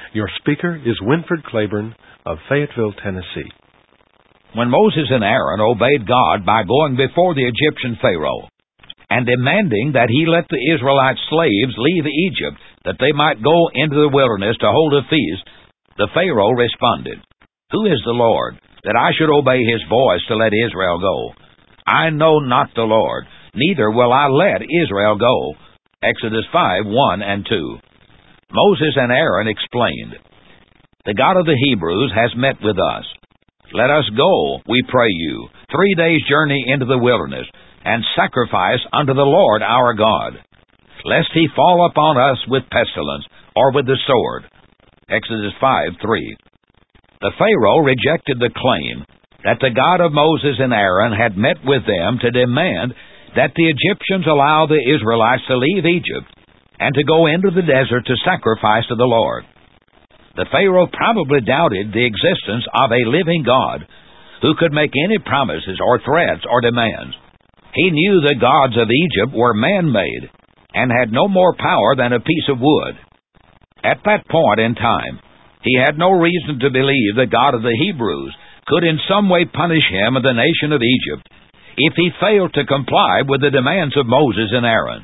Your speaker is Winford Claiborne of Fayetteville, Tennessee. When Moses and Aaron obeyed God by going before the Egyptian Pharaoh and demanding that he let the Israelite slaves leave Egypt that they might go into the wilderness to hold a feast, the Pharaoh responded, "Who is the Lord, that I should obey his voice to let Israel go? I know not the Lord, neither will I let Israel go." Exodus 5:1 and 2. Moses and Aaron explained, "The God of the Hebrews has met with us. Let us go, we pray you, 3 days' journey into the wilderness, and sacrifice unto the Lord our God, lest he fall upon us with pestilence or with the sword." Exodus 5:3. The Pharaoh rejected the claim that the God of Moses and Aaron had met with them to demand that the Egyptians allow the Israelites to leave Egypt and to go into the desert to sacrifice to the Lord. The Pharaoh probably doubted the existence of a living God who could make any promises or threats or demands. He knew the gods of Egypt were man-made and had no more power than a piece of wood. At that point in time, he had no reason to believe the God of the Hebrews could in some way punish him and the nation of Egypt if he failed to comply with the demands of Moses and Aaron.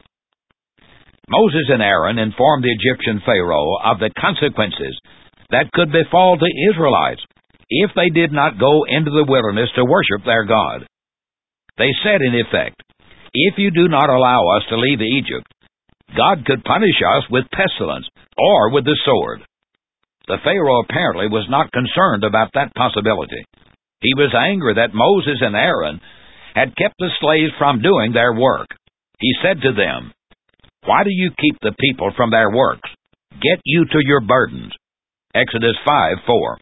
Moses and Aaron informed the Egyptian Pharaoh of the consequences that could befall the Israelites if they did not go into the wilderness to worship their God. They said, in effect, "If you do not allow us to leave Egypt, God could punish us with pestilence or with the sword." The Pharaoh apparently was not concerned about that possibility. He was angry that Moses and Aaron had kept the slaves from doing their work. He said to them, "Why do you keep the people from their works? Get you to your burdens." Exodus 5:4.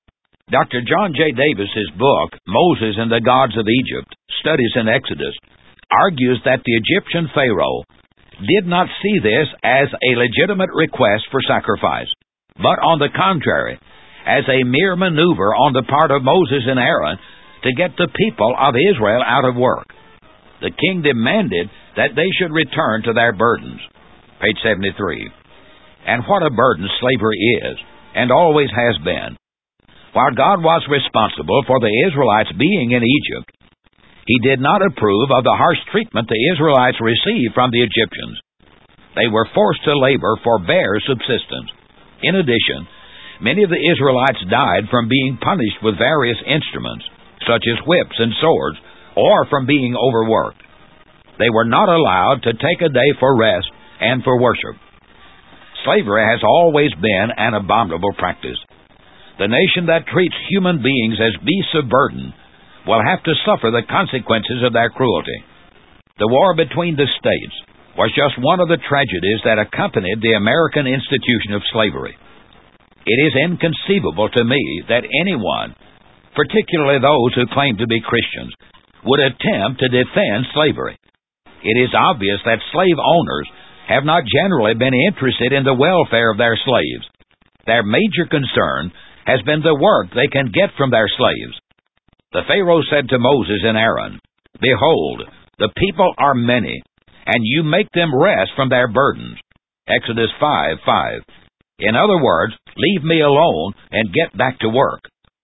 Dr. John J. Davis's book, Moses and the Gods of Egypt, Studies in Exodus, argues that the Egyptian Pharaoh did not see this as a legitimate request for sacrifice, but on the contrary, as a mere maneuver on the part of Moses and Aaron to get the people of Israel out of work. The king demanded that they should return to their burdens. Page 73. And what a burden slavery is, and always has been. While God was responsible for the Israelites being in Egypt, he did not approve of the harsh treatment the Israelites received from the Egyptians. They were forced to labor for bare subsistence. In addition, many of the Israelites died from being punished with various instruments, such as whips and swords, or from being overworked. They were not allowed to take a day for rest and for worship. Slavery has always been an abominable practice. The nation that treats human beings as beasts of burden will have to suffer the consequences of their cruelty. The war between the states was just one of the tragedies that accompanied the American institution of slavery. It is inconceivable to me that anyone, particularly those who claim to be Christians, would attempt to defend slavery. It is obvious that slave owners have not generally been interested in the welfare of their slaves. Their major concern has been the work they can get from their slaves. The Pharaoh said to Moses and Aaron, "Behold, the people are many, and you make them rest from their burdens." Exodus 5:5. In other words, leave me alone and get back to work.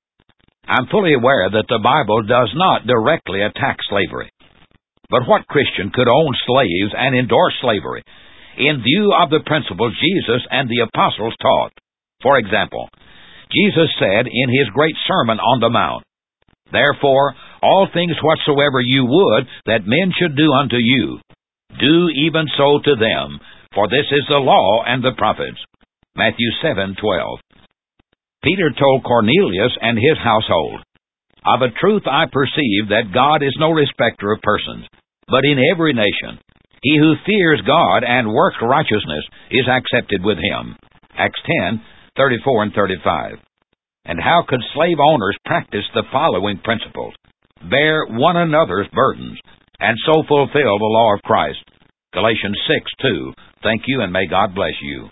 I'm fully aware that the Bible does not directly attack slavery. But what Christian could own slaves and endorse slavery in view of the principles Jesus and the apostles taught? For example, Jesus said in his great Sermon on the Mount, "Therefore, all things whatsoever you would that men should do unto you, do even so to them, for this is the law and the prophets." Matthew 7:12. Peter told Cornelius and his household, "Of a truth I perceive that God is no respecter of persons, but in every nation he who fears God and works righteousness is accepted with him." Acts 10:34 and 35. And how could slave owners practice the following principles? Bear one another's burdens, and so fulfill the law of Christ. Galatians 6:2. Thank you, and may God bless you.